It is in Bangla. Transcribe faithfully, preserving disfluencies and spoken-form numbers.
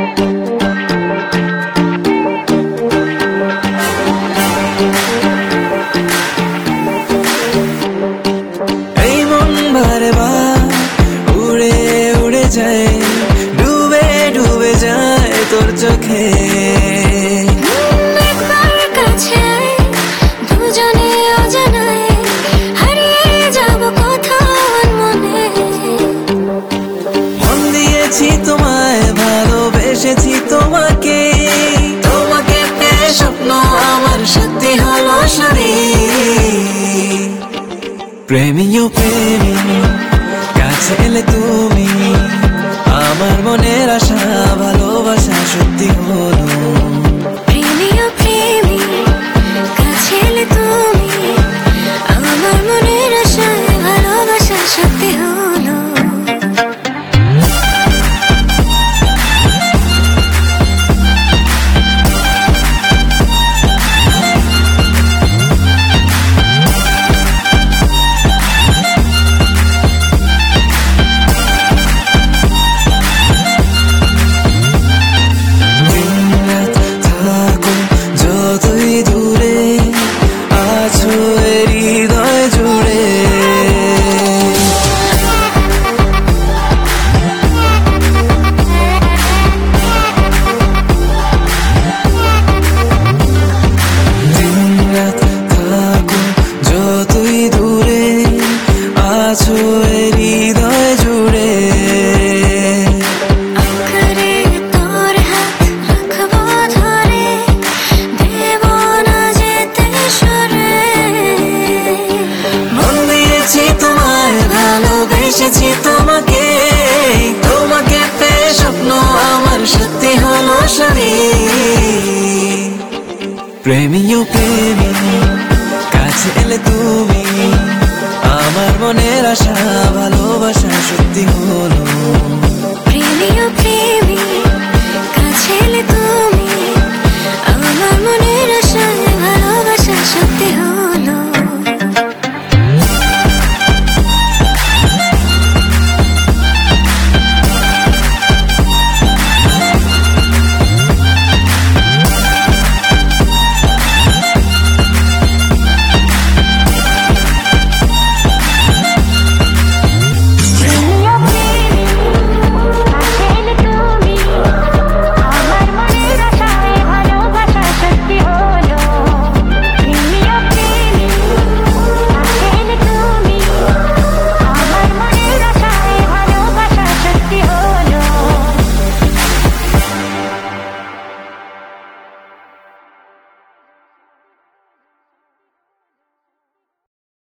এই মন বারে বার উড়ে উড়ে যায়, ডুবে ডুবে যায় তোর চোখে। একবার কাছে আয়, দুজনে অজানায় হারিয়ে যাব কোথাও মনে। মন দিয়েছি তোমায়, ভালোবেসেছি তোমাকে, তোমাকে পেয়ে স্বপ্ন আমার সত্যি হলো সরি। প্রেমী ও প্রেমী, কাছে এলে তুমি, আমার মনের আশা ভালোবাসা সত্যি হলো। প্রেমী ও প্রেমী, কাছে এলে তুমি, আমার মনের আশা ভালোবাসা সত্যি হলো। এসেছি তোমাকে, তোমাকে পেয়ে স্বপ্ন আমার সত্যি হলো সরি। প্রেমী ও প্রেমী, কাছে এলে তুমি, আমার মনের আশা ভালোবাসা সত্যি হলো।